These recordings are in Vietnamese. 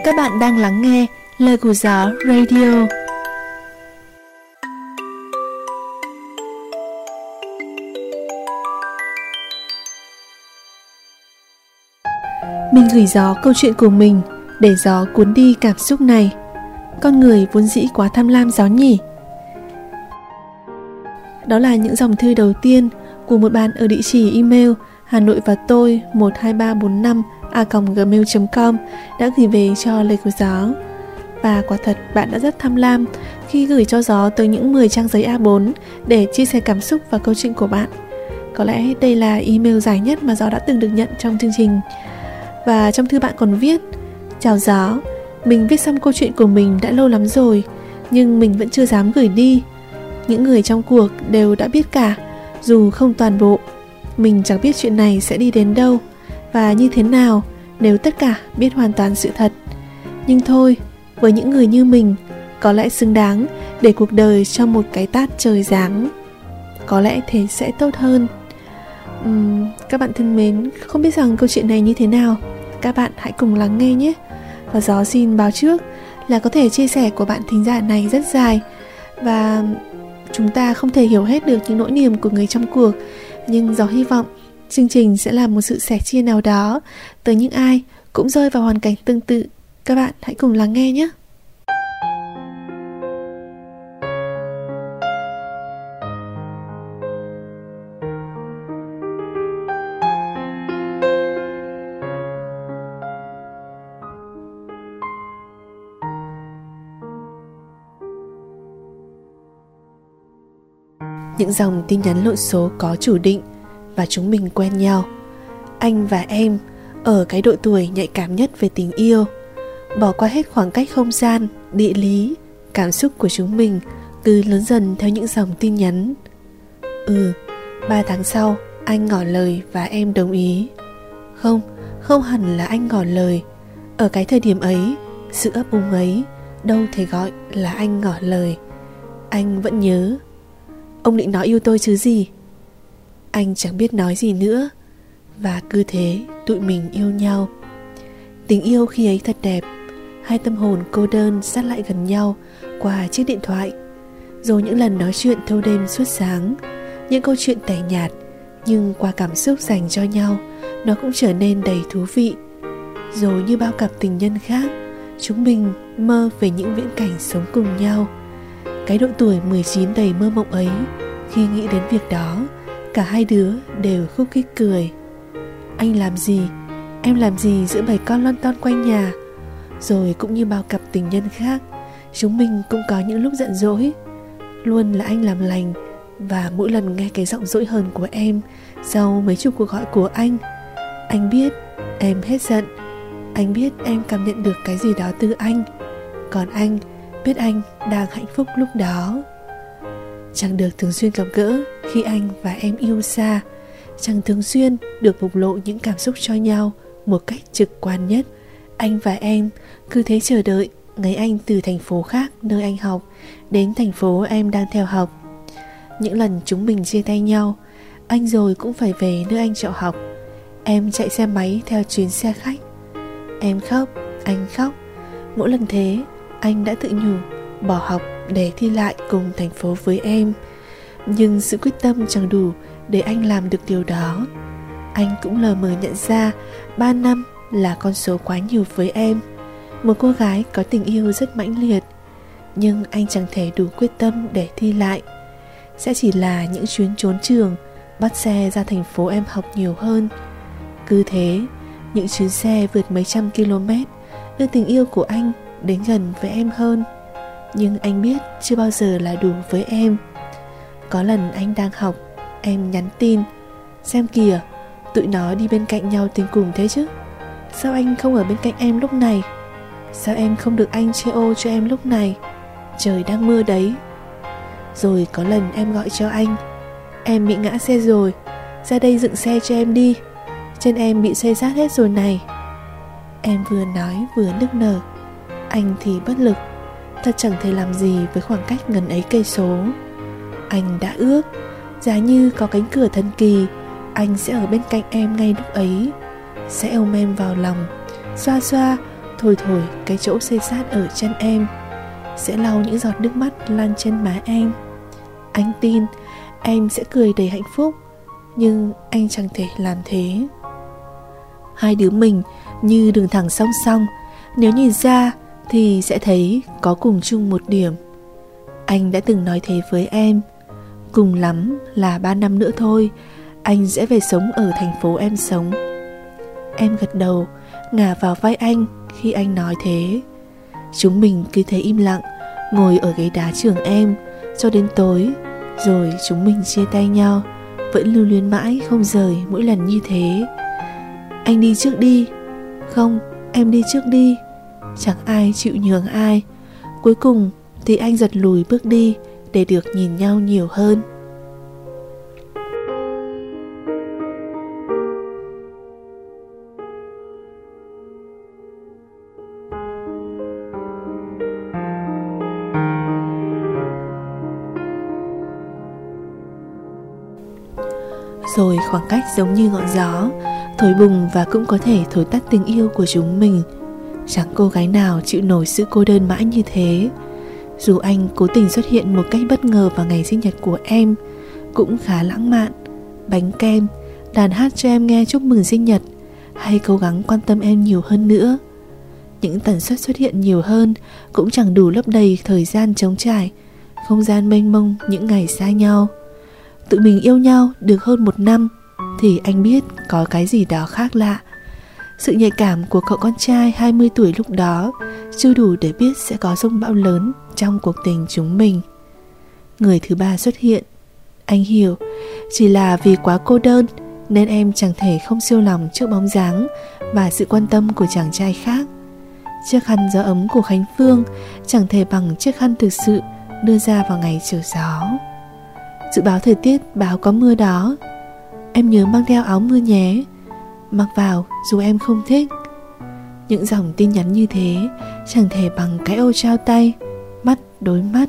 Các bạn đang lắng nghe Lời của Gió Radio. Mình gửi gió câu chuyện của mình để gió cuốn đi cảm xúc này. Con người vốn dĩ quá tham lam gió nhỉ. Đó là những dòng thư đầu tiên của một bạn ở địa chỉ email hanoivatoy12345@gmail.com đã gửi về cho Lời của Gió. Và quả thật bạn đã rất tham lam khi gửi cho Gió tới những 10 trang giấy A4 để chia sẻ cảm xúc và câu chuyện của bạn. Có lẽ đây là email dài nhất mà Gió đã từng được nhận trong chương trình. Và trong thư bạn còn viết: Chào Gió, mình viết xong câu chuyện của mình đã lâu lắm rồi, nhưng mình vẫn chưa dám gửi đi. Những người trong cuộc đều đã biết cả, dù không toàn bộ. Mình chẳng biết chuyện này sẽ đi đến đâu và như thế nào nếu tất cả biết hoàn toàn sự thật. Nhưng thôi, với những người như mình, có lẽ xứng đáng để cuộc đời cho một cái tát trời giáng. Có lẽ thế sẽ tốt hơn. Các bạn thân mến, không biết rằng câu chuyện này như thế nào, các bạn hãy cùng lắng nghe nhé. Và Gió xin báo trước là có thể chia sẻ của bạn thính giả này rất dài, và chúng ta không thể hiểu hết được những nỗi niềm của người trong cuộc. Nhưng Gió hy vọng chương trình sẽ là một sự sẻ chia nào đó tới những ai cũng rơi vào hoàn cảnh tương tự. Các bạn hãy cùng lắng nghe nhé. Những dòng tin nhắn lộn số có chủ định và chúng mình quen nhau. Anh và em ở cái độ tuổi nhạy cảm nhất về tình yêu, bỏ qua hết khoảng cách không gian, địa lý. Cảm xúc của chúng mình cứ lớn dần theo những dòng tin nhắn. 3 tháng sau anh ngỏ lời và em đồng ý. Không hẳn là anh ngỏ lời. Ở cái thời điểm ấy, sự ấp úng ấy đâu thể gọi là anh ngỏ lời. Anh vẫn nhớ. Ông định nói yêu tôi chứ gì. Anh chẳng biết nói gì nữa. Và cứ thế tụi mình yêu nhau. Tình yêu khi ấy thật đẹp. Hai tâm hồn cô đơn sát lại gần nhau qua chiếc điện thoại. Rồi những lần nói chuyện thâu đêm suốt sáng. Những câu chuyện tẻ nhạt, nhưng qua cảm xúc dành cho nhau, nó cũng trở nên đầy thú vị. Rồi như bao cặp tình nhân khác, chúng mình mơ về những viễn cảnh sống cùng nhau. Cái độ tuổi 19 đầy mơ mộng ấy, khi nghĩ đến việc đó, cả hai đứa đều khúc khích cười. Anh làm gì, em làm gì giữa bầy con lon ton quanh nhà. Rồi cũng như bao cặp tình nhân khác, chúng mình cũng có những lúc giận dỗi. Luôn là anh làm lành. Và mỗi lần nghe cái giọng dỗi hờn của em sau mấy chục cuộc gọi của anh biết em hết giận. Anh biết em cảm nhận được cái gì đó từ anh. Còn anh biết anh đang hạnh phúc lúc đó. Chẳng được thường xuyên gặp gỡ khi anh và em yêu xa. Chẳng thường xuyên được bộc lộ những cảm xúc cho nhau một cách trực quan nhất. Anh và em cứ thế chờ đợi ngày anh từ thành phố khác nơi anh học đến thành phố em đang theo học. Những lần chúng mình chia tay nhau, anh rồi cũng phải về nơi anh trọ học. Em chạy xe máy theo chuyến xe khách. Em khóc, anh khóc. Mỗi lần thế, anh đã tự nhủ bỏ học để thi lại cùng thành phố với em. Nhưng sự quyết tâm chẳng đủ để anh làm được điều đó. Anh cũng lờ mờ nhận ra 3 năm là con số quá nhiều với em, một cô gái có tình yêu rất mãnh liệt. Nhưng anh chẳng thể đủ quyết tâm để thi lại. Sẽ chỉ là những chuyến trốn trường, bắt xe ra thành phố em học nhiều hơn. Cứ thế, những chuyến xe vượt mấy trăm km đưa tình yêu của anh đến gần với em hơn. Nhưng anh biết chưa bao giờ là đủ với em. Có lần anh đang học, em nhắn tin: xem kìa, tụi nó đi bên cạnh nhau tình cùng thế chứ. Sao anh không ở bên cạnh em lúc này? Sao em không được anh che ô cho em lúc này? Trời đang mưa đấy. Rồi có lần em gọi cho anh: em bị ngã xe rồi, ra đây dựng xe cho em đi, chân em bị xây xát hết rồi này. Em vừa nói vừa nức nở. Anh thì bất lực, thật chẳng thể làm gì với khoảng cách ngần ấy cây số. Anh đã ước, giá như có cánh cửa thần kỳ, anh sẽ ở bên cạnh em ngay lúc ấy, sẽ ôm em vào lòng, xoa xoa, thổi thổi cái chỗ xây xát ở chân em, sẽ lau những giọt nước mắt lan trên má em. Anh tin em sẽ cười đầy hạnh phúc, nhưng anh chẳng thể làm thế. Hai đứa mình như đường thẳng song song, nếu nhìn ra thì sẽ thấy có cùng chung một điểm. Anh đã từng nói thế với em, cùng lắm là 3 năm nữa thôi, anh sẽ về sống ở thành phố em sống. Em gật đầu, ngả vào vai anh khi anh nói thế. Chúng mình cứ thế im lặng, ngồi ở ghế đá trường em cho đến tối, rồi chúng mình chia tay nhau, vẫn lưu luyến mãi không rời mỗi lần như thế. Anh đi trước đi. Không, em đi trước đi. Chẳng ai chịu nhường ai. Cuối cùng thì anh giật lùi bước đi để được nhìn nhau nhiều hơn. Rồi khoảng cách giống như ngọn gió, thổi bùng và cũng có thể thổi tắt tình yêu của chúng mình. Chẳng cô gái nào chịu nổi sự cô đơn mãi như thế. Dù anh cố tình xuất hiện một cách bất ngờ vào ngày sinh nhật của em, cũng khá lãng mạn, bánh kem, đàn hát cho em nghe chúc mừng sinh nhật, hay cố gắng quan tâm em nhiều hơn nữa. Những tần suất xuất hiện nhiều hơn cũng chẳng đủ lấp đầy thời gian trống trải, không gian mênh mông những ngày xa nhau. Tụi mình yêu nhau được hơn 1 năm thì anh biết có cái gì đó khác lạ. Sự nhạy cảm của cậu con trai 20 tuổi lúc đó chưa đủ để biết sẽ có dông bão lớn trong cuộc tình chúng mình. Người thứ ba xuất hiện. Anh hiểu, chỉ là vì quá cô đơn nên em chẳng thể không siêu lòng trước bóng dáng và sự quan tâm của chàng trai khác. Chiếc khăn gió ấm của Khánh Phương chẳng thể bằng chiếc khăn thực sự đưa ra vào ngày trở gió. Dự báo thời tiết báo có mưa đó. Em nhớ mang theo áo mưa nhé, mặc vào dù em không thích. Những dòng tin nhắn như thế chẳng thể bằng cái ô trao tay, mắt đối mắt,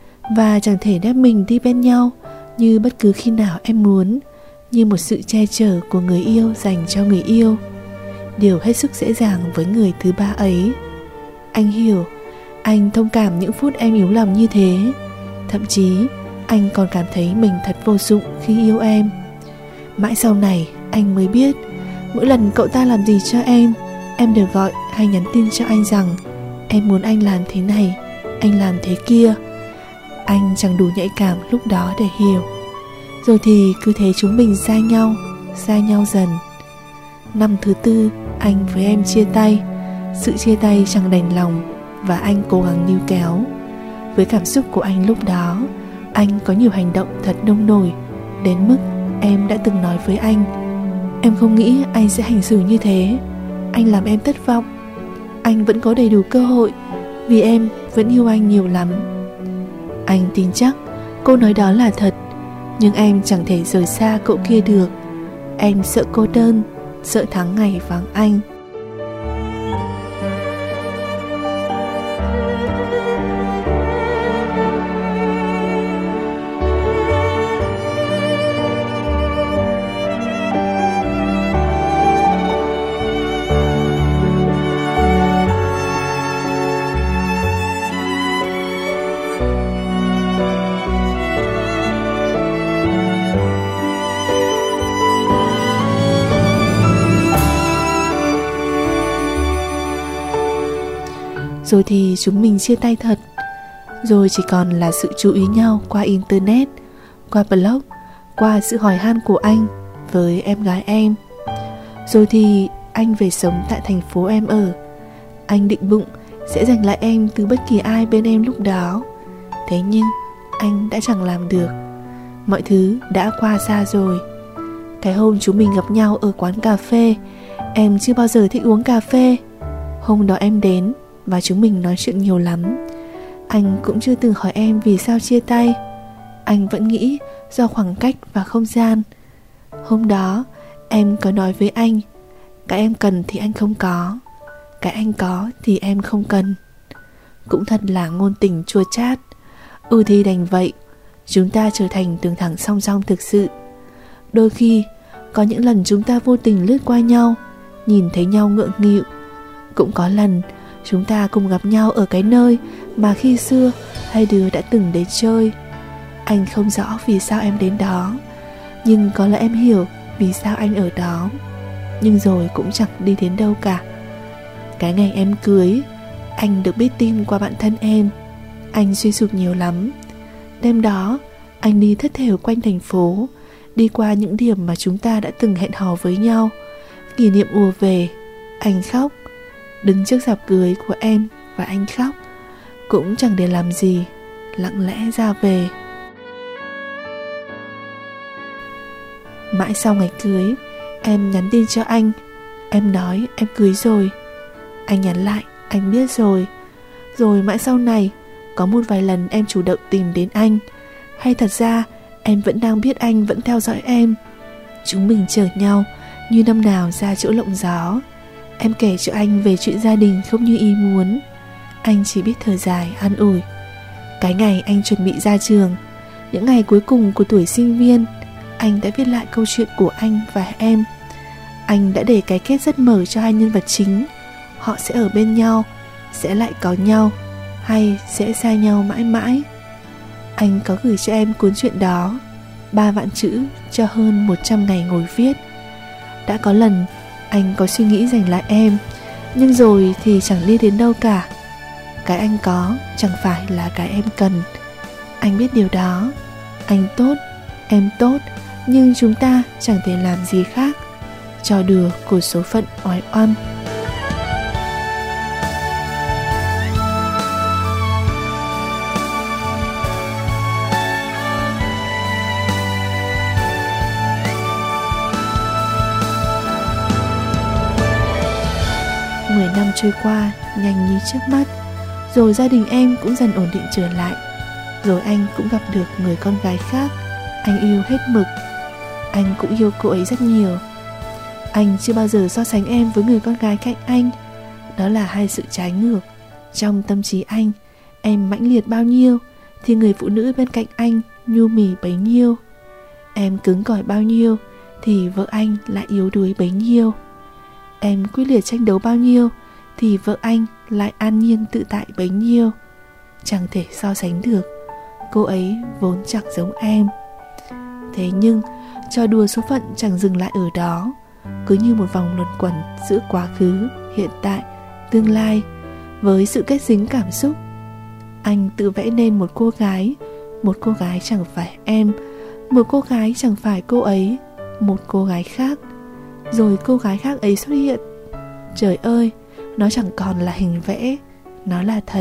và chẳng thể ép mình đi bên nhau như bất cứ khi nào em muốn, như một sự che chở của người yêu dành cho người yêu. Điều hết sức dễ dàng với người thứ ba ấy. Anh hiểu, anh thông cảm những phút em yếu lòng như thế. Thậm chí anh còn cảm thấy mình thật vô dụng khi yêu em. Mãi sau này anh mới biết, mỗi lần cậu ta làm gì cho em đều gọi hay nhắn tin cho anh rằng em muốn anh làm thế này, anh làm thế kia. Anh chẳng đủ nhạy cảm lúc đó để hiểu. Rồi thì cứ thế chúng mình xa nhau dần. Năm thứ 4 anh với em chia tay. Sự chia tay chẳng đành lòng và anh cố gắng níu kéo. Với cảm xúc của anh lúc đó, anh có nhiều hành động thật nông nổi, đến mức em đã từng nói với anh, em không nghĩ anh sẽ hành xử như thế. Anh làm em thất vọng. Anh vẫn có đầy đủ cơ hội, vì em vẫn yêu anh nhiều lắm. Anh tin chắc câu nói đó là thật, nhưng em chẳng thể rời xa cậu kia được. Em sợ cô đơn, sợ tháng ngày vắng anh. Rồi thì chúng mình chia tay thật. Rồi chỉ còn là sự chú ý nhau qua internet, qua blog, qua sự hỏi han của anh với em gái em. Rồi thì anh về sống tại thành phố em ở. Anh định bụng sẽ giành lại em từ bất kỳ ai bên em lúc đó. Thế nhưng anh đã chẳng làm được. Mọi thứ đã qua xa rồi. Cái hôm chúng mình gặp nhau ở quán cà phê, em chưa bao giờ thích uống cà phê. Hôm đó em đến và chúng mình nói chuyện nhiều lắm. Anh cũng chưa từng hỏi em vì sao chia tay. Anh vẫn nghĩ do khoảng cách và không gian. Hôm đó em có nói với anh, cái em cần thì anh không có, cái anh có thì em không cần. Cũng thật là ngôn tình chua chát. Thì đành vậy. Chúng ta trở thành đường thẳng song song thực sự. Đôi khi có những lần chúng ta vô tình lướt qua nhau, nhìn thấy nhau ngượng nghịu. Cũng có lần Chúng ta cùng gặp nhau ở cái nơi mà khi xưa hai đứa đã từng đến chơi. Anh không rõ vì sao em đến đó, nhưng có lẽ em hiểu vì sao anh ở đó. Nhưng rồi cũng chẳng đi đến đâu cả. Cái ngày em cưới, anh được biết tin qua bạn thân em. Anh suy sụp nhiều lắm. Đêm đó, anh đi thất thểu quanh thành phố, đi qua những điểm mà chúng ta đã từng hẹn hò với nhau. Kỷ niệm ùa về. Anh khóc, đứng trước rạp cưới của em và anh khóc. Cũng chẳng để làm gì, lặng lẽ ra về. Mãi sau ngày cưới, em nhắn tin cho anh. Em nói em cưới rồi. Anh nhắn lại, anh biết rồi. Rồi mãi sau này, có một vài lần em chủ động tìm đến anh. Hay thật ra em vẫn đang biết anh vẫn theo dõi em. Chúng mình chở nhau như năm nào ra chỗ lộng gió. Em kể cho anh về chuyện gia đình không như ý muốn. Anh chỉ biết thở dài an ủi. Cái ngày anh chuẩn bị ra trường, những ngày cuối cùng của tuổi sinh viên, anh đã viết lại câu chuyện của anh và em. Anh đã để cái kết rất mở cho hai nhân vật chính. Họ sẽ ở bên nhau, sẽ lại có nhau, hay sẽ xa nhau mãi mãi. Anh có gửi cho em cuốn truyện đó, 3 vạn chữ cho hơn 100 ngày ngồi viết. Đã có lần anh có suy nghĩ giành lại em, nhưng rồi thì chẳng đi đến đâu cả. Cái anh có chẳng phải là cái em cần. Anh biết điều đó. Anh tốt, em tốt, nhưng chúng ta chẳng thể làm gì khác. Trò đùa của số phận oái oăm. Năm trôi qua nhanh như chớp mắt. Rồi gia đình em cũng dần ổn định trở lại. Rồi anh cũng gặp được người con gái khác. Anh yêu hết mực. Anh cũng yêu cô ấy rất nhiều. Anh chưa bao giờ so sánh em với người con gái cạnh anh. Đó là hai sự trái ngược. Trong tâm trí anh, em mãnh liệt bao nhiêu thì người phụ nữ bên cạnh anh nhu mì bấy nhiêu. Em cứng cỏi bao nhiêu thì vợ anh lại yếu đuối bấy nhiêu. Em quyết liệt tranh đấu bao nhiêu thì vợ anh lại an nhiên tự tại bấy nhiêu. Chẳng thể so sánh được. Cô ấy vốn chẳng giống em. Thế nhưng trò đùa số phận chẳng dừng lại ở đó. Cứ như một vòng luẩn quẩn giữa quá khứ, hiện tại, tương lai. Với sự kết dính cảm xúc, anh tự vẽ nên một cô gái. Một cô gái chẳng phải em. Một cô gái chẳng phải cô ấy. Một cô gái khác. Rồi cô gái khác ấy xuất hiện. Trời ơi, nó chẳng còn là hình vẽ, nó là thật.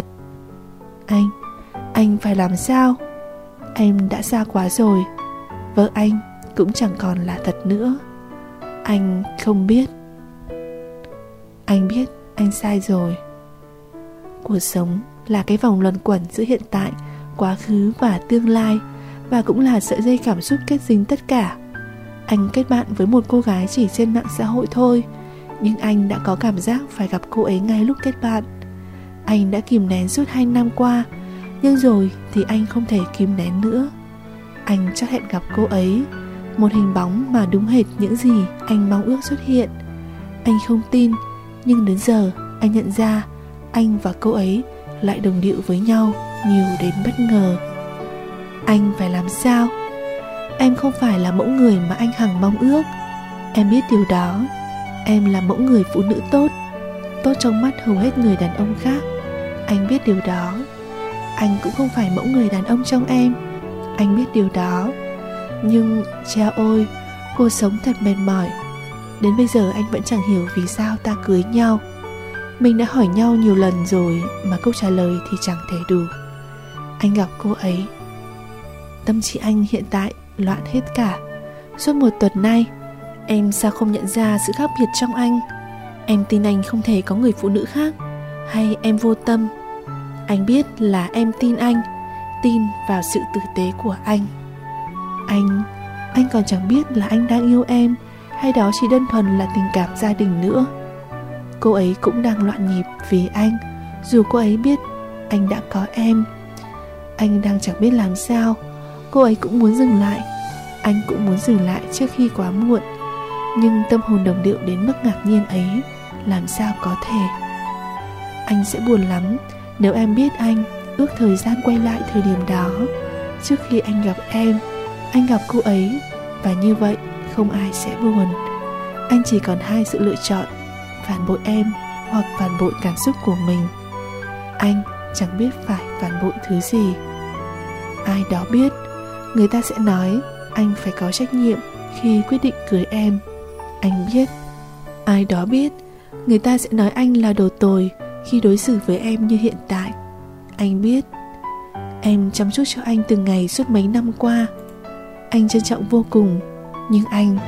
Anh phải làm sao? Em đã xa quá rồi. Vợ anh cũng chẳng còn là thật nữa. Anh không biết. Anh biết anh sai rồi. Cuộc sống là cái vòng luẩn quẩn giữa hiện tại, quá khứ và tương lai. Và cũng là sợi dây cảm xúc kết dính tất cả. Anh kết bạn với một cô gái chỉ trên mạng xã hội thôi, nhưng anh đã có cảm giác phải gặp cô ấy ngay lúc kết bạn. Anh đã kìm nén suốt 2 năm qua, nhưng rồi thì anh không thể kìm nén nữa. Anh chắc hẹn gặp cô ấy, một hình bóng mà đúng hệt những gì anh mong ước xuất hiện. Anh không tin, nhưng đến giờ anh nhận ra anh và cô ấy lại đồng điệu với nhau nhiều đến bất ngờ. Anh phải làm sao? Em không phải là mẫu người mà anh hằng mong ước. Em biết điều đó. Em là mẫu người phụ nữ tốt, tốt trong mắt hầu hết người đàn ông khác. Anh biết điều đó. Anh cũng không phải mẫu người đàn ông trong em. Anh biết điều đó. Nhưng cha ơi, cuộc sống thật mệt mỏi. Đến bây giờ anh vẫn chẳng hiểu vì sao ta cưới nhau. Mình đã hỏi nhau nhiều lần rồi mà câu trả lời thì chẳng thể đủ. Anh gặp cô ấy. Tâm trí anh hiện tại loạn hết cả. Suốt một tuần nay, em sao không nhận ra sự khác biệt trong anh? Em tin anh không thể có người phụ nữ khác, hay em vô tâm? Anh biết là em tin anh, tin vào sự tử tế của anh. Anh còn chẳng biết là anh đang yêu em, hay đó chỉ đơn thuần là tình cảm gia đình nữa. Cô ấy cũng đang loạn nhịp vì anh, dù cô ấy biết anh đã có em. Anh đang chẳng biết làm sao. Cô ấy cũng muốn dừng lại, anh cũng muốn dừng lại trước khi quá muộn. Nhưng tâm hồn đồng điệu đến mức ngạc nhiên ấy làm sao có thể? Anh sẽ buồn lắm nếu em biết anh ước thời gian quay lại thời điểm đó, trước khi anh gặp em. Anh gặp cô ấy, và như vậy không ai sẽ buồn. Anh chỉ còn hai sự lựa chọn: phản bội em hoặc phản bội cảm xúc của mình. Anh chẳng biết phải phản bội thứ gì. Ai đó biết, người ta sẽ nói anh phải có trách nhiệm khi quyết định cưới em. Anh biết. Ai đó biết, người ta sẽ nói anh là đồ tồi khi đối xử với em như hiện tại. Anh biết. Em chăm chút cho anh từng ngày suốt mấy năm qua. Anh trân trọng vô cùng. Nhưng anh...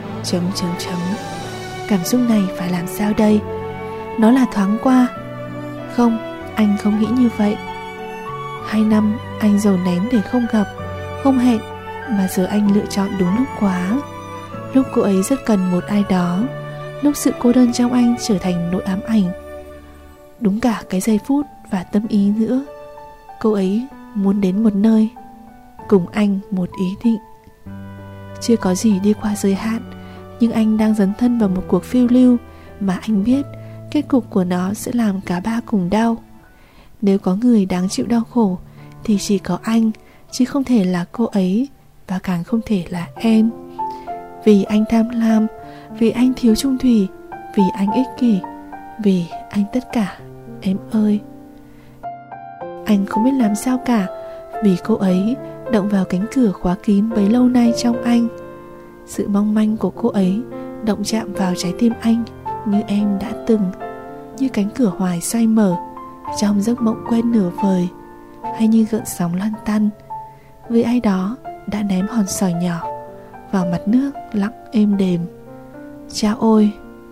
Cảm xúc này phải làm sao đây? Nó là thoáng qua. Không, anh không nghĩ như vậy. 2 năm anh dồn nén để không gặp, không hẹn, mà giờ anh lựa chọn đúng lúc quá. Lúc cô ấy rất cần một ai đó, lúc sự cô đơn trong anh trở thành nỗi ám ảnh. Đúng cả cái giây phút và tâm ý nữa. Cô ấy muốn đến một nơi, cùng anh một ý định. Chưa có gì đi qua giới hạn, nhưng anh đang dấn thân vào một cuộc phiêu lưu mà anh biết kết cục của nó sẽ làm cả ba cùng đau. Nếu có người đáng chịu đau khổ thì chỉ có anh, chứ không thể là cô ấy, và càng không thể là em. Vì anh tham lam, vì anh thiếu trung thủy, vì anh ích kỷ, vì anh tất cả, em ơi. Anh không biết làm sao cả, vì cô ấy động vào cánh cửa khóa kín bấy lâu nay trong anh. Sự mong manh của cô ấy động chạm vào trái tim anh như em đã từng, như cánh cửa hoài xoay mở trong giấc mộng quên nửa vời, hay như gợn sóng lăn tăn vì ai đó đã ném hòn sỏi nhỏ vào mặt nước lặng êm đềm. Chao ôi,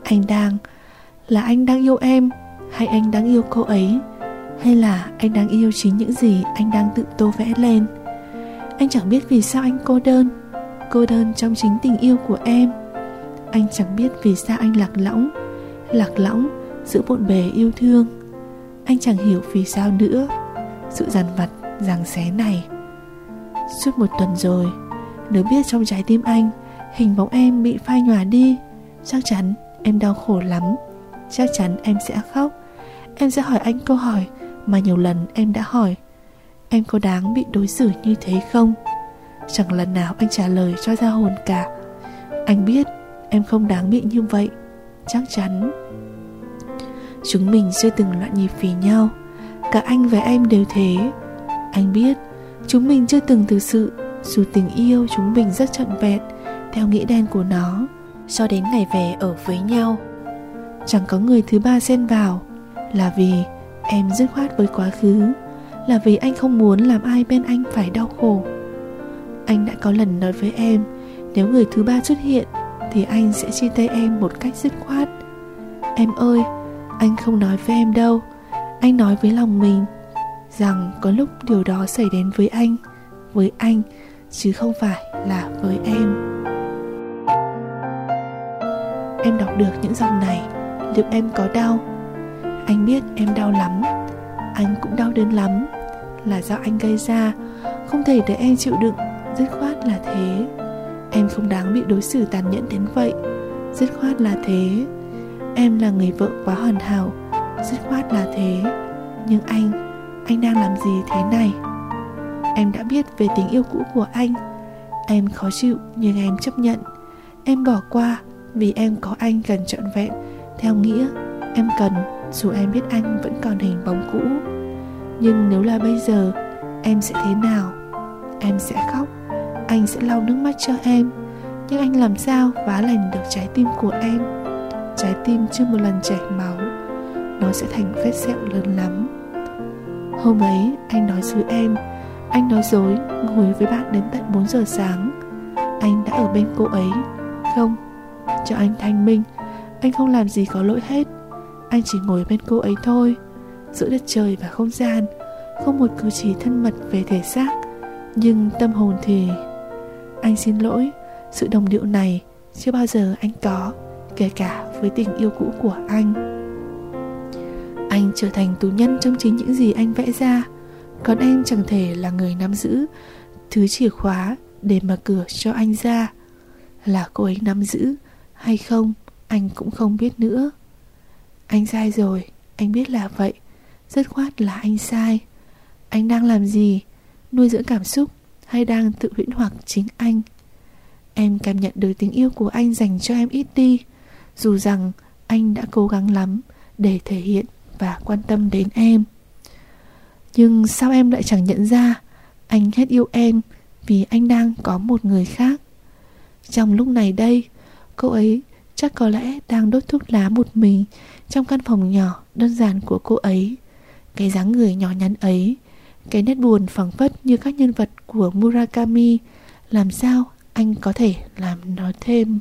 anh đang yêu em, hay anh đang yêu cô ấy, hay là anh đang yêu chính những gì anh đang tự tô vẽ lên? Anh chẳng biết vì sao anh cô đơn trong chính tình yêu của em. Anh chẳng biết vì sao anh lạc lõng giữa bộn bề yêu thương. Anh chẳng hiểu vì sao nữa sự dằn vặt giằng xé này. Suốt 1 tuần rồi, nếu biết trong trái tim anh hình bóng em bị phai nhòa đi, chắc chắn em đau khổ lắm. Chắc chắn em sẽ khóc. Em sẽ hỏi anh câu hỏi mà nhiều lần em đã hỏi: em có đáng bị đối xử như thế không? Chẳng lần nào anh trả lời cho ra hồn cả. Anh biết em không đáng bị như vậy. Chắc chắn. Chúng mình chưa từng loạn nhịp vì nhau. Cả anh và em đều thế. Anh biết chúng mình chưa từng thực sự, dù tình yêu chúng mình rất trọn vẹn theo nghĩa đen của nó, cho đến ngày về ở với nhau. Chẳng có người thứ ba xen vào, là vì em dứt khoát với quá khứ, là vì anh không muốn làm ai bên anh phải đau khổ. Anh đã có lần nói với em, nếu người thứ ba xuất hiện thì anh sẽ chia tay em một cách dứt khoát. Em ơi, anh không nói với em đâu. Anh nói với lòng mình rằng có lúc điều đó xảy đến với anh, chứ không phải là với em. Em đọc được những dòng này, liệu em có đau? Anh biết em đau lắm. Anh cũng đau đớn lắm. Là do anh gây ra, không thể để em chịu đựng. Dứt khoát là thế. Em không đáng bị đối xử tàn nhẫn đến vậy. Dứt khoát là thế. Em là người vợ quá hoàn hảo. Dứt khoát là thế. Nhưng anh đang làm gì thế này? Em đã biết về tình yêu cũ của anh. Em khó chịu nhưng em chấp nhận. Em bỏ qua vì em có anh cần trọn vẹn theo nghĩa em cần, dù em biết anh vẫn còn hình bóng cũ. Nhưng nếu là bây giờ, em sẽ thế nào? Em sẽ khóc. Anh sẽ lau nước mắt cho em. Nhưng anh làm sao vá lành được trái tim của em? Trái tim chưa một lần chảy máu, nó sẽ thành vết sẹo lớn lắm. Hôm ấy anh nói dối em. Anh nói dối ngồi với bạn đến tận 4 giờ sáng. Anh đã ở bên cô ấy. Không, cho anh thanh minh, anh không làm gì có lỗi hết. Anh chỉ ngồi bên cô ấy thôi, giữa đất trời và không gian. Không một cử chỉ thân mật về thể xác, nhưng tâm hồn thì... Anh xin lỗi, sự đồng điệu này chưa bao giờ anh có, kể cả với tình yêu cũ của anh. Anh trở thành tù nhân trong chính những gì anh vẽ ra. Còn em chẳng thể là người nắm giữ thứ chìa khóa để mở cửa cho anh ra. Là cô ấy nắm giữ hay không, anh cũng không biết nữa. Anh sai rồi, anh biết là vậy. Dứt khoát là anh sai. Anh đang làm gì? Nuôi dưỡng cảm xúc hay đang tự huyễn hoặc chính anh? Em cảm nhận được tình yêu của anh dành cho em ít đi, dù rằng anh đã cố gắng lắm để thể hiện và quan tâm đến em. Nhưng sao em lại chẳng nhận ra anh hết yêu em vì anh đang có một người khác? Trong lúc này đây, cô ấy chắc có lẽ đang đốt thuốc lá một mình trong căn phòng nhỏ đơn giản của cô ấy. Cái dáng người nhỏ nhắn ấy, cái nét buồn phảng phất như các nhân vật của Murakami, làm sao anh có thể làm nói thêm?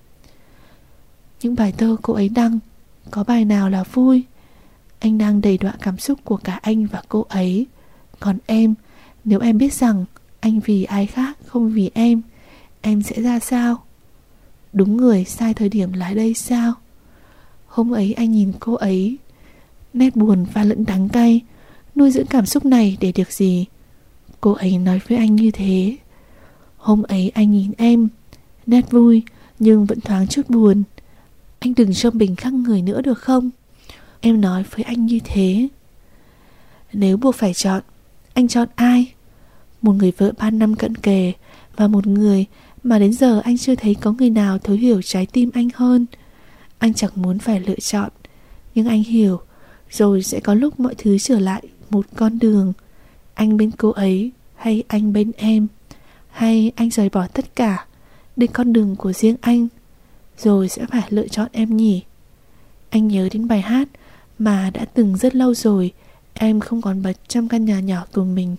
Những bài thơ cô ấy đăng, có bài nào là vui? Anh đang đầy đọa cảm xúc của cả anh và cô ấy. Còn em, nếu em biết rằng anh vì ai khác không vì em sẽ ra sao? Đúng người sai thời điểm là đây sao? Hôm ấy anh nhìn cô ấy, nét buồn và lẫn đắng cay. Nuôi dưỡng cảm xúc này để được gì? Cô ấy nói với anh như thế. Hôm ấy anh nhìn em, nét vui nhưng vẫn thoáng chút buồn. Anh đừng cho mình khác người nữa được không? Em nói với anh như thế. Nếu buộc phải chọn, anh chọn ai? Một người vợ 3 năm cận kề và một người mà đến giờ anh chưa thấy có người nào thấu hiểu trái tim anh hơn. Anh chẳng muốn phải lựa chọn, nhưng anh hiểu rồi sẽ có lúc mọi thứ trở lại một con đường. Anh bên cô ấy hay anh bên em? Hay anh rời bỏ tất cả đi con đường của riêng anh, rồi sẽ phải lựa chọn em nhỉ? Anh nhớ đến bài hát mà đã từng rất lâu rồi em không còn bật trong căn nhà nhỏ của mình.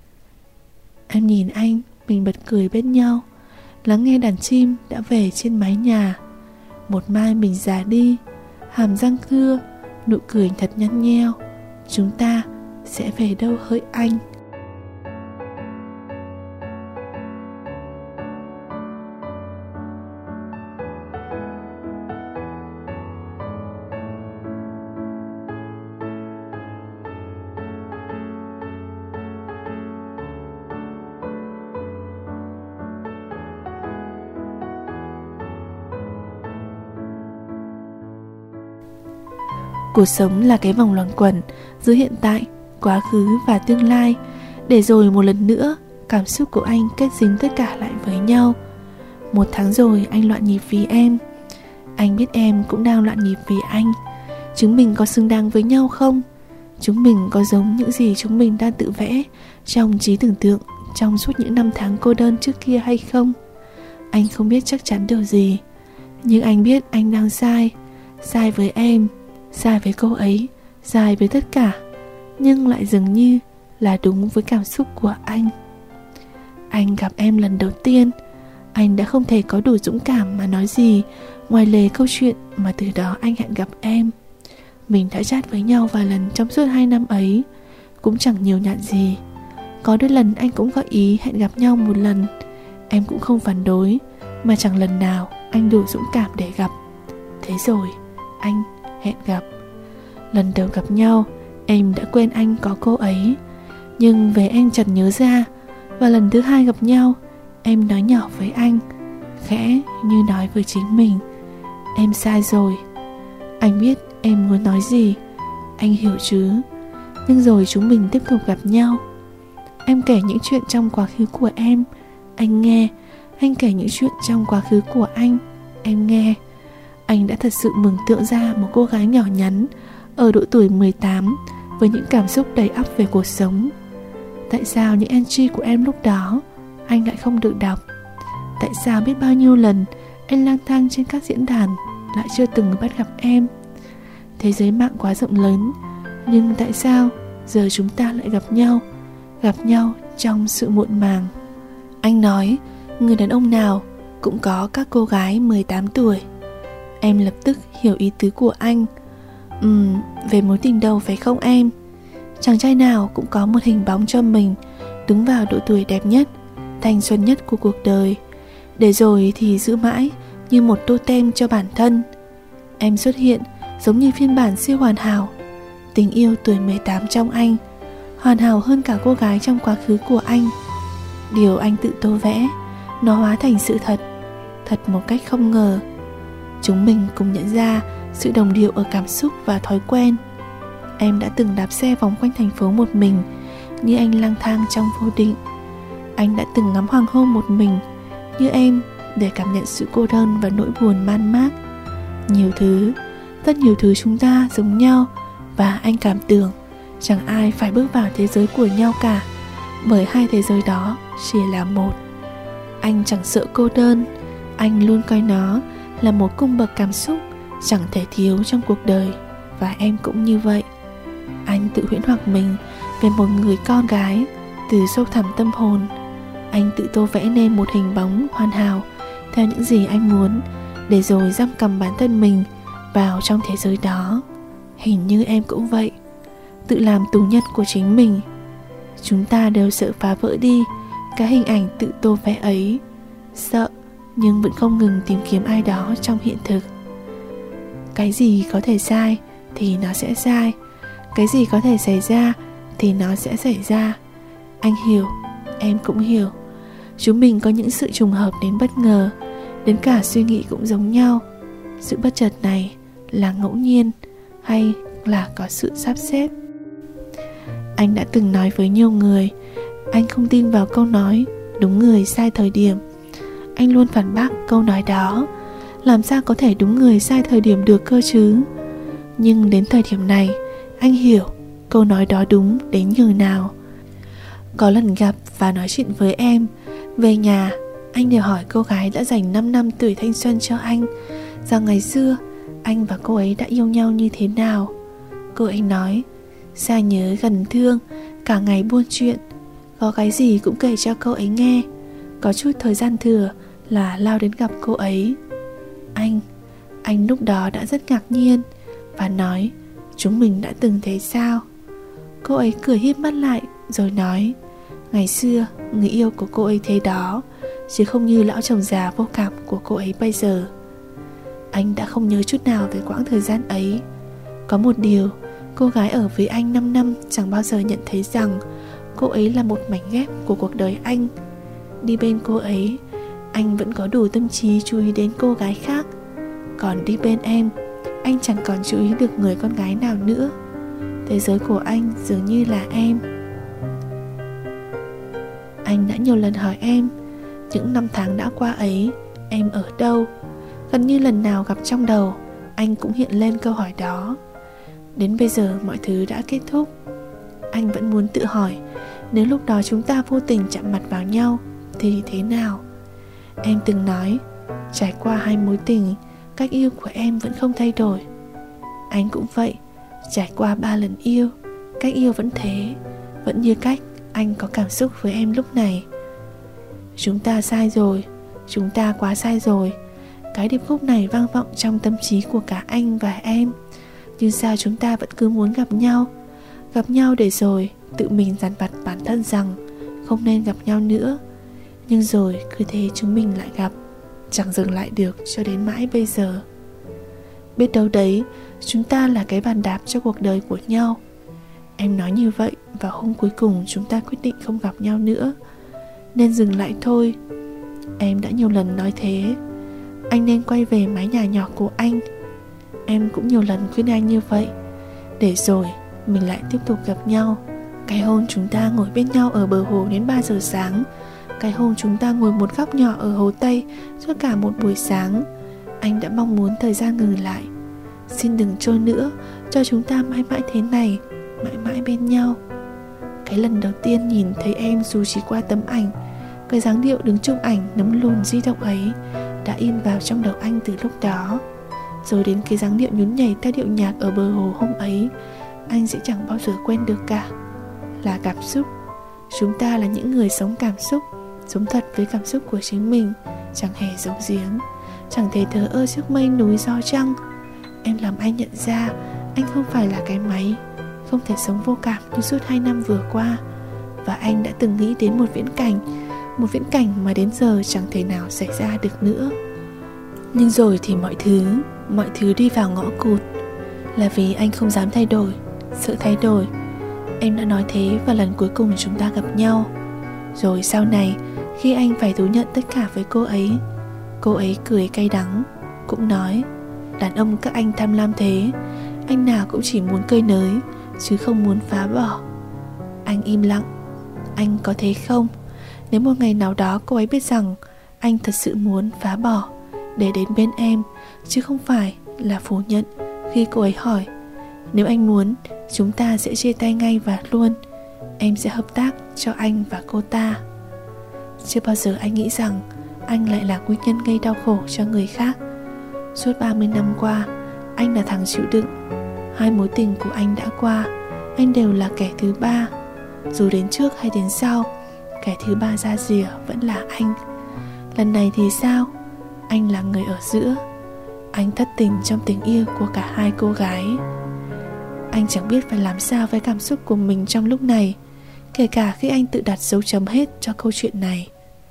Em nhìn anh, mình bật cười bên nhau, lắng nghe đàn chim đã về trên mái nhà. Một mai mình già đi, hàm răng thưa, nụ cười thật nhăn nheo. Chúng ta sẽ về đâu hỡi anh? Cuộc sống là cái vòng luẩn quẩn giữa hiện tại, quá khứ và tương lai, để rồi một lần nữa cảm xúc của anh kết dính tất cả lại với nhau. 1 tháng rồi anh loạn nhịp vì em. Anh biết em cũng đang loạn nhịp vì anh. Chúng mình có xứng đáng với nhau không? Chúng mình có giống những gì chúng mình đang tự vẽ trong trí tưởng tượng trong suốt những năm tháng cô đơn trước kia hay không? Anh không biết chắc chắn điều gì, nhưng anh biết anh đang sai. Sai với em, sai với cô ấy, sai với tất cả, nhưng lại dường như là đúng với cảm xúc của anh. Anh gặp em lần đầu tiên, anh đã không thể có đủ dũng cảm mà nói gì ngoài lề câu chuyện mà từ đó anh hẹn gặp em. Mình đã chat với nhau vài lần trong suốt 2 năm ấy, cũng chẳng nhiều nhạn gì. Có đôi lần anh cũng gợi ý hẹn gặp nhau một lần, em cũng không phản đối, mà chẳng lần nào anh đủ dũng cảm để gặp. Thế rồi anh hẹn gặp. Lần đầu gặp nhau, em đã quên anh có cô ấy, nhưng về em chợt nhớ ra. Và lần thứ 2 gặp nhau, em nói nhỏ với anh, khẽ như nói với chính mình, em sai rồi. Anh biết em muốn nói gì, anh hiểu chứ. Nhưng rồi chúng mình tiếp tục gặp nhau. Em kể những chuyện trong quá khứ của em, anh nghe. Anh kể những chuyện trong quá khứ của anh, em nghe. Anh đã thật sự mường tượng ra một cô gái nhỏ nhắn ở độ tuổi 18 với những cảm xúc đầy ắp về cuộc sống. Tại sao những entry của em lúc đó anh lại không được đọc? Tại sao biết bao nhiêu lần anh lang thang trên các diễn đàn lại chưa từng bắt gặp em? Thế giới mạng quá rộng lớn, nhưng tại sao giờ chúng ta lại gặp nhau trong sự muộn màng? Anh nói người đàn ông nào cũng có các cô gái 18 tuổi. Em lập tức hiểu ý tứ của anh. Về mối tình đầu phải không em? Chàng trai nào cũng có một hình bóng cho mình đứng vào độ tuổi đẹp nhất, thanh xuân nhất của cuộc đời, để rồi thì giữ mãi như một totem cho bản thân. Em xuất hiện giống như phiên bản siêu hoàn hảo. Tình yêu tuổi 18 trong anh hoàn hảo hơn cả cô gái trong quá khứ của anh. Điều anh tự tô vẽ, nó hóa thành sự thật, thật một cách không ngờ. Chúng mình cùng nhận ra sự đồng điệu ở cảm xúc và thói quen. Em đã từng đạp xe vòng quanh thành phố một mình, như anh lang thang trong vô định. Anh đã từng ngắm hoàng hôn một mình, như em, để cảm nhận sự cô đơn và nỗi buồn man mác. Nhiều thứ, rất nhiều thứ chúng ta giống nhau. Và anh cảm tưởng chẳng ai phải bước vào thế giới của nhau cả, bởi hai thế giới đó chỉ là một. Anh chẳng sợ cô đơn, anh luôn coi nó là một cung bậc cảm xúc chẳng thể thiếu trong cuộc đời. Và em cũng như vậy. Anh tự huyễn hoặc mình về một người con gái từ sâu thẳm tâm hồn. Anh tự tô vẽ nên một hình bóng hoàn hảo theo những gì anh muốn, để rồi giam cầm bản thân mình vào trong thế giới đó. Hình như em cũng vậy, tự làm tù nhân của chính mình. Chúng ta đều sợ phá vỡ đi cái hình ảnh tự tô vẽ ấy, sợ nhưng vẫn không ngừng tìm kiếm ai đó trong hiện thực. Cái gì có thể sai thì nó sẽ sai, cái gì có thể xảy ra thì nó sẽ xảy ra. Anh hiểu, em cũng hiểu. Chúng mình có những sự trùng hợp đến bất ngờ, đến cả suy nghĩ cũng giống nhau. Sự bất chợt này là ngẫu nhiên hay là có sự sắp xếp? Anh đã từng nói với nhiều người, anh không tin vào câu nói đúng người sai thời điểm. Anh luôn phản bác câu nói đó. Làm sao có thể đúng người sai thời điểm được cơ chứ? Nhưng đến thời điểm này, anh hiểu câu nói đó đúng đến nhường nào. Có lần gặp và nói chuyện với em, về nhà, anh đều hỏi cô gái đã dành 5 năm tuổi thanh xuân cho anh rằng ngày xưa anh và cô ấy đã yêu nhau như thế nào. Cô ấy nói, xa nhớ gần thương, cả ngày buôn chuyện, có cái gì cũng kể cho cô ấy nghe. Có chút thời gian thừa là lao đến gặp cô ấy. Anh lúc đó đã rất ngạc nhiên và nói, chúng mình đã từng thế sao? Cô ấy cười híp mắt lại rồi nói, ngày xưa người yêu của cô ấy thế đó, chứ không như lão chồng già vô cảm của cô ấy bây giờ. Anh đã không nhớ chút nào về quãng thời gian ấy. Có một điều, cô gái ở với anh 5 năm chẳng bao giờ nhận thấy rằng cô ấy là một mảnh ghép của cuộc đời anh. Đi bên cô ấy, anh vẫn có đủ tâm trí chú ý đến cô gái khác. Còn đi bên em, anh chẳng còn chú ý được người con gái nào nữa. Thế giới của anh dường như là em. Anh đã nhiều lần hỏi em, những năm tháng đã qua ấy, em ở đâu? Gần như lần nào gặp trong đầu, anh cũng hiện lên câu hỏi đó. Đến bây giờ mọi thứ đã kết thúc. Anh vẫn muốn tự hỏi, nếu lúc đó chúng ta vô tình chạm mặt vào nhau thì thế nào? Em từng nói, trải qua 2 mối tình, cách yêu của em vẫn không thay đổi. Anh cũng vậy, trải qua 3 lần yêu, cách yêu vẫn thế, vẫn như cách anh có cảm xúc với em lúc này. Chúng ta sai rồi, chúng ta quá sai rồi. Cái điệp khúc này vang vọng trong tâm trí của cả anh và em. Nhưng sao chúng ta vẫn cứ muốn gặp nhau? Gặp nhau để rồi tự mình dằn vặt bản thân rằng không nên gặp nhau nữa. Nhưng rồi cứ thế chúng mình lại gặp, chẳng dừng lại được cho đến mãi bây giờ. Biết đâu đấy, chúng ta là cái bàn đạp cho cuộc đời của nhau. Em nói như vậy vào hôm cuối cùng chúng ta quyết định không gặp nhau nữa, nên dừng lại thôi. Em đã nhiều lần nói thế. Anh nên quay về mái nhà nhỏ của anh. Em cũng nhiều lần khuyên anh như vậy, để rồi mình lại tiếp tục gặp nhau. Cái hôm chúng ta ngồi bên nhau ở bờ hồ đến 3 giờ sáng, cái hôm chúng ta ngồi một góc nhỏ ở Hồ Tây suốt cả một buổi sáng. Anh đã mong muốn thời gian ngừng lại. Xin đừng trôi nữa, cho chúng ta mãi mãi thế này, mãi mãi bên nhau. Cái lần đầu tiên nhìn thấy em dù chỉ qua tấm ảnh, cái dáng điệu đứng chụp ảnh nấm lùn di động ấy đã in vào trong đầu anh từ lúc đó. Rồi đến cái dáng điệu nhún nhảy theo điệu nhạc ở bờ hồ hôm ấy, anh sẽ chẳng bao giờ quên được cả. Là cảm xúc. Chúng ta là những người sống cảm xúc, sống thật với cảm xúc của chính mình, chẳng hề giấu giếm, chẳng thể thờ ơ trước mây núi gió trăng. Em làm anh nhận ra anh không phải là cái máy, không thể sống vô cảm như suốt 2 năm vừa qua. Và anh đã từng nghĩ đến một viễn cảnh mà đến giờ chẳng thể nào xảy ra được nữa. Nhưng rồi thì mọi thứ đi vào ngõ cụt. Là vì anh không dám thay đổi, sợ thay đổi. Em đã nói thế vào lần cuối cùng chúng ta gặp nhau. Rồi sau này, khi anh phải thú nhận tất cả với cô ấy cười cay đắng, cũng nói, đàn ông các anh tham lam thế, anh nào cũng chỉ muốn cơi nới, chứ không muốn phá bỏ. Anh im lặng. Anh có thế không? Nếu một ngày nào đó cô ấy biết rằng anh thật sự muốn phá bỏ để đến bên em, chứ không phải là phủ nhận khi cô ấy hỏi, nếu anh muốn, chúng ta sẽ chia tay ngay và luôn. Em sẽ hợp tác cho anh và cô ta. Chưa bao giờ anh nghĩ rằng anh lại là nguyên nhân gây đau khổ cho người khác. Suốt 30 năm qua, anh là thằng chịu đựng. 2 mối tình của anh đã qua, anh đều là kẻ thứ ba. Dù đến trước hay đến sau, kẻ thứ ba ra rìa vẫn là anh. Lần này thì sao? Anh là người ở giữa. Anh thất tình trong tình yêu của cả 2 cô gái. Anh chẳng biết phải làm sao với cảm xúc của mình trong lúc này, kể cả khi anh tự đặt dấu chấm hết cho câu chuyện này.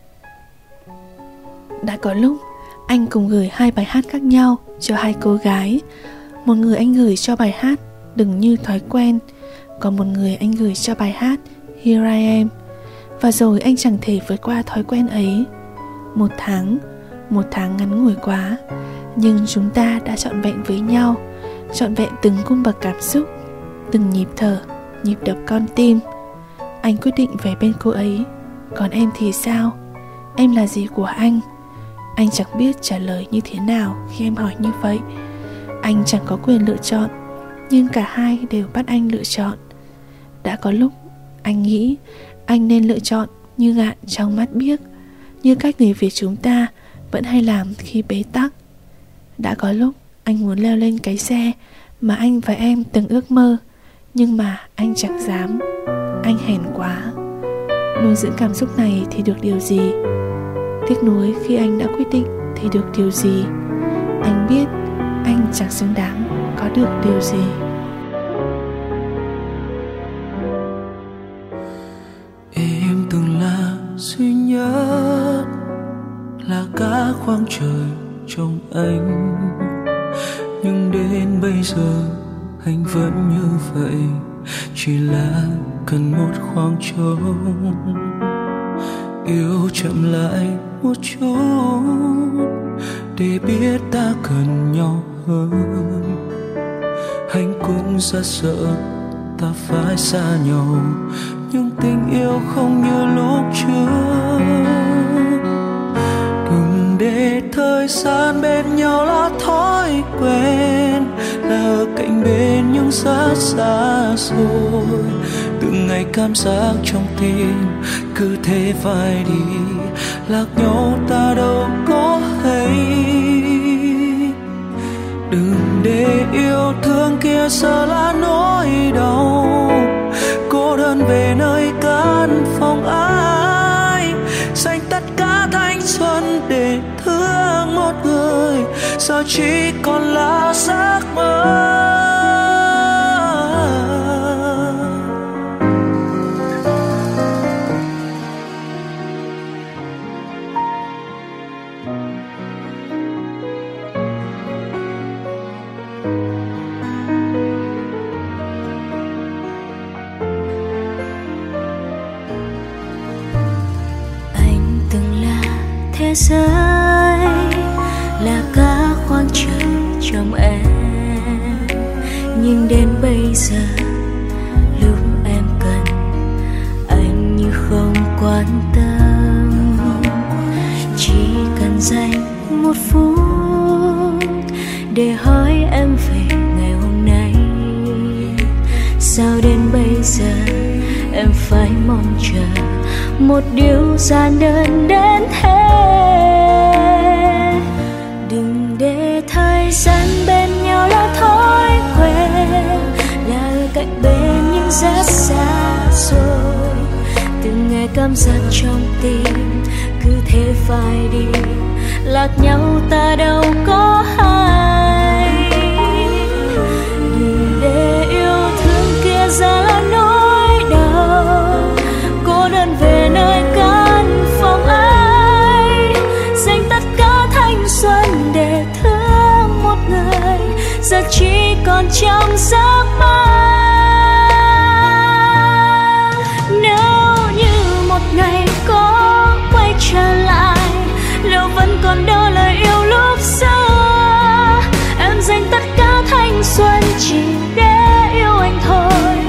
Đã có lúc anh cùng gửi 2 bài hát khác nhau cho 2 cô gái. Một người anh gửi cho bài hát Đừng Như Thói Quen, còn một người anh gửi cho bài hát Here I Am. Và rồi anh chẳng thể vượt qua thói quen ấy. Một tháng ngắn ngủi quá, nhưng chúng ta đã trọn vẹn với nhau, trọn vẹn từng cung bậc cảm xúc, từng nhịp thở, nhịp đập con tim. Anh quyết định về bên cô ấy. Còn em thì sao? Em là gì của anh? Anh chẳng biết trả lời như thế nào khi em hỏi như vậy. Anh chẳng có quyền lựa chọn, nhưng cả hai đều bắt anh lựa chọn. Đã có lúc anh nghĩ anh nên lựa chọn như ngạn trong mắt biếc, như cách người Việt chúng ta vẫn hay làm khi bế tắc. Đã có lúc anh muốn leo lên cái xe mà anh và em từng ước mơ, nhưng mà anh chẳng dám. Anh hèn quá. Nuôi dưỡng cảm xúc này thì được điều gì? Tiếc nuối khi anh đã quyết định thì được điều gì? Anh biết anh chẳng xứng đáng có được điều gì. Em từng là duy nhất, là cả khoảng trời trong anh, nhưng đến bây giờ anh vẫn như vậy, chỉ là cần một khoảng trống. Yêu chậm lại một chút để biết ta cần nhau hơn. Anh cũng rất sợ ta phải xa nhau, nhưng tình yêu không như lúc trước. Đừng để thời gian bên nhau là thói quen, là ở cạnh bên nhưng rất xa xôi. Từng ngày cảm giác trong tim cứ thế phai đi, lạc nhau ta đâu có hay. Đừng để yêu thương kia giờ là nỗi đau, cô đơn về nơi căn phòng ai, dành tất cả thanh xuân để thương một người, giờ chỉ còn là giấc mơ. Thế giới là cả khoảng trời trong em, nhưng đến bây giờ lúc em cần anh như không quan tâm. Chỉ cần dành một phút để hỏi em về ngày hôm nay, sao đến bây giờ em phải mong chờ một điều giản đơn đến thế. Đừng để thời gian bên nhau là thói quen, là ở cạnh bên nhưng rất xa xôi. Từng ngày cảm giác trong tim cứ thế phai đi, lạc nhau ta đâu có hay. Đừng để yêu thương kia ra là nỗi đau, cô đơn về nơi căn phòng ai, dành tất cả thanh xuân để thương một người, giờ chỉ còn trong giấc mơ. Nếu như một ngày có quay trở lại, liệu vẫn còn đó lời yêu lúc xưa? Em dành tất cả thanh xuân chỉ để yêu anh thôi,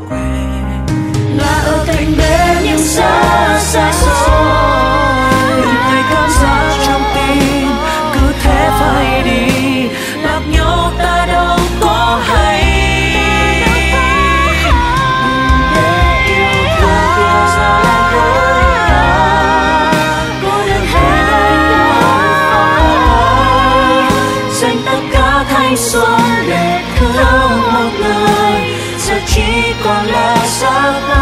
quê, là ở cạnh bên nhưng xa xa xôi. Từng ngày cảm giác trong tim cứ thế phai đi, lạc nhau ta đâu có hay. Để yêu thương kia giờ là đôi ta, có đến hẹn anh mãi, dành tất cả thanh xuân để thương một người, giờ chỉ còn là giấc mơ.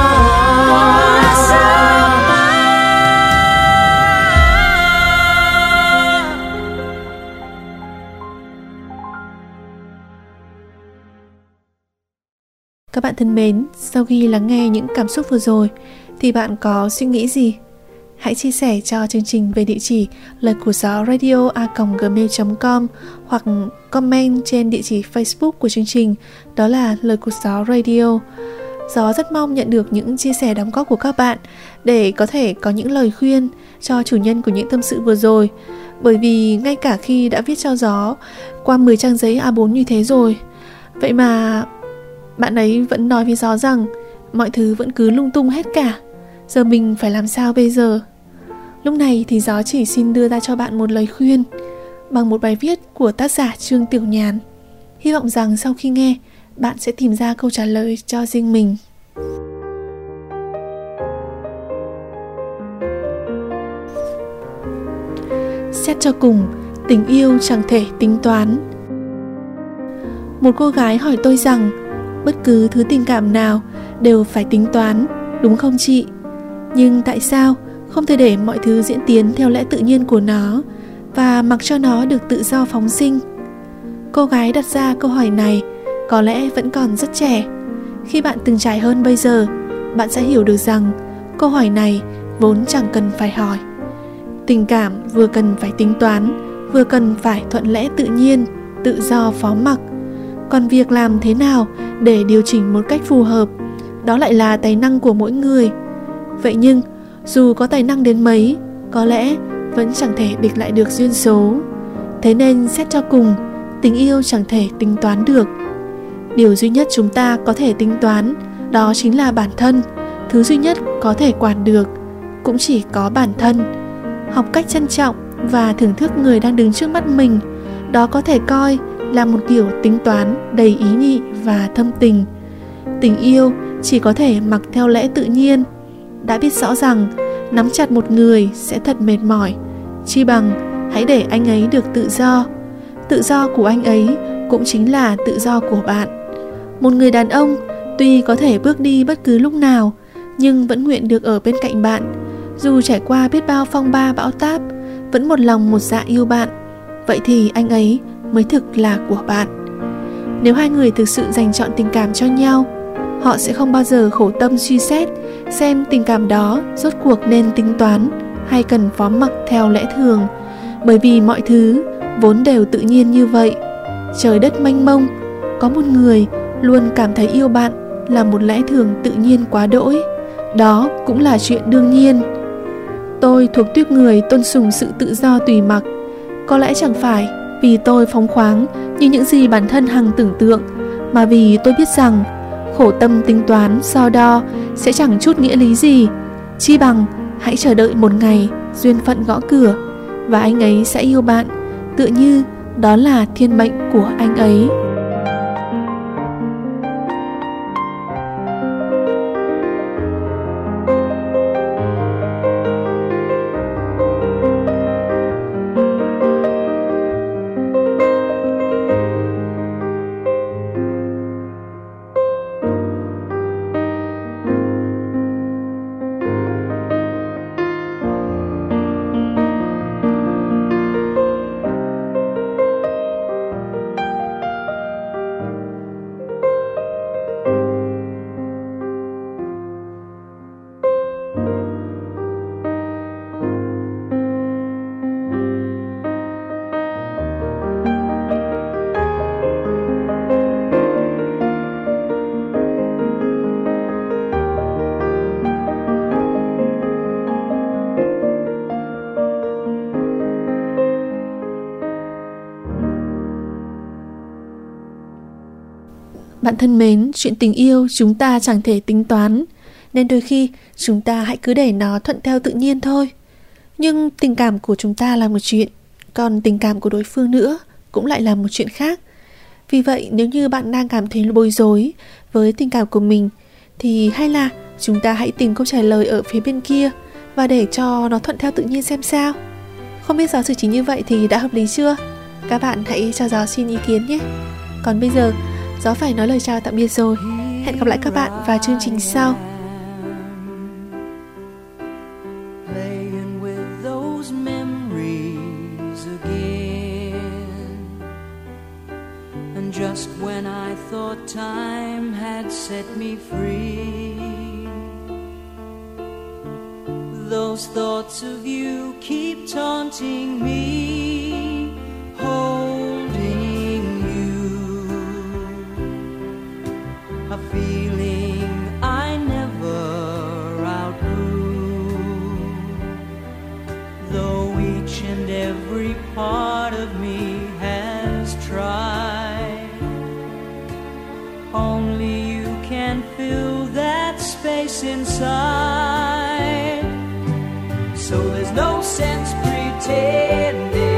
Các bạn thân mến, sau khi lắng nghe những cảm xúc vừa rồi thì bạn có suy nghĩ gì? Hãy chia sẻ cho chương trình về địa chỉ lời của gió radio@gmail.com hoặc comment trên địa chỉ Facebook của chương trình, đó là lời của gió radio. Gió rất mong nhận được những chia sẻ đóng góp của các bạn để có thể có những lời khuyên cho chủ nhân của những tâm sự vừa rồi. Bởi vì ngay cả khi đã viết cho Gió qua 10 trang giấy A4 như thế rồi, vậy mà bạn ấy vẫn nói với Gió rằng mọi thứ vẫn cứ lung tung hết cả. Giờ mình phải làm sao bây giờ? Lúc này thì Gió chỉ xin đưa ra cho bạn một lời khuyên bằng một bài viết của tác giả Trương Tiểu Nhàn. Hy vọng rằng sau khi nghe, bạn sẽ tìm ra câu trả lời cho riêng mình. Xét cho cùng, tình yêu chẳng thể tính toán. Một cô gái hỏi tôi rằng bất cứ thứ tình cảm nào đều phải tính toán, đúng không chị? Nhưng tại sao không thể để mọi thứ diễn tiến theo lẽ tự nhiên của nó và mặc cho nó được tự do phóng sinh? Cô gái đặt ra câu hỏi này có lẽ vẫn còn rất trẻ. Khi bạn từng trải hơn bây giờ, bạn sẽ hiểu được rằng câu hỏi này vốn chẳng cần phải hỏi. Tình cảm vừa cần phải tính toán, vừa cần phải thuận lẽ tự nhiên, tự do phó mặc. Còn việc làm thế nào để điều chỉnh một cách phù hợp, đó lại là tài năng của mỗi người. Vậy nhưng, dù có tài năng đến mấy, có lẽ vẫn chẳng thể địch lại được duyên số. Thế nên xét cho cùng, tình yêu chẳng thể tính toán được. Điều duy nhất chúng ta có thể tính toán, đó chính là bản thân. Thứ duy nhất có thể quản được cũng chỉ có bản thân. Học cách trân trọng và thưởng thức người đang đứng trước mắt mình, đó có thể coi là một kiểu tính toán đầy ý nhị và thâm tình. Tình yêu chỉ có thể mặc theo lẽ tự nhiên. Đã biết rõ rằng nắm chặt một người sẽ thật mệt mỏi, chi bằng hãy để anh ấy được tự do. Tự do của anh ấy cũng chính là tự do của bạn. Một người đàn ông tuy có thể bước đi bất cứ lúc nào, nhưng vẫn nguyện được ở bên cạnh bạn. Dù trải qua biết bao phong ba bão táp, vẫn một lòng một dạ yêu bạn. Vậy thì anh ấy mới thực là của bạn. Nếu hai người thực sự dành trọn tình cảm cho nhau, họ sẽ không bao giờ khổ tâm suy xét xem tình cảm đó rốt cuộc nên tính toán hay cần phó mặc theo lẽ thường. Bởi vì mọi thứ vốn đều tự nhiên như vậy. Trời đất mênh mông, có một người luôn cảm thấy yêu bạn là một lẽ thường tự nhiên quá đỗi. Đó cũng là chuyện đương nhiên. Tôi thuộc tuýp người tôn sùng sự tự do tùy mặc. Có lẽ chẳng phải vì tôi phóng khoáng như những gì bản thân hằng tưởng tượng, mà vì tôi biết rằng khổ tâm tính toán, so đo sẽ chẳng chút nghĩa lý gì. Chi bằng hãy chờ đợi một ngày duyên phận gõ cửa, và anh ấy sẽ yêu bạn, tựa như đó là thiên mệnh của anh ấy. Bạn thân mến, chuyện tình yêu chúng ta chẳng thể tính toán, nên đôi khi chúng ta hãy cứ để nó thuận theo tự nhiên thôi. Nhưng tình cảm của chúng ta là một chuyện, còn tình cảm của đối phương nữa cũng lại là một chuyện khác. Vì vậy nếu như bạn đang cảm thấy bối rối với tình cảm của mình, thì hay là chúng ta hãy tìm câu trả lời ở phía bên kia và để cho nó thuận theo tự nhiên xem sao. Không biết Gió xử trí như vậy thì đã hợp lý chưa? Các bạn hãy cho Gió xin ý kiến nhé. Còn bây giờ Gió phải nói lời chào tạm biệt rồi. Hẹn gặp lại các bạn vào chương trình sau. Just when I thought time had set me free, those thoughts of you keep taunting me, holding you, a feeling I never outgrew, though each and every part of me has tried. Only you can fill that space inside. So there's no sense pretending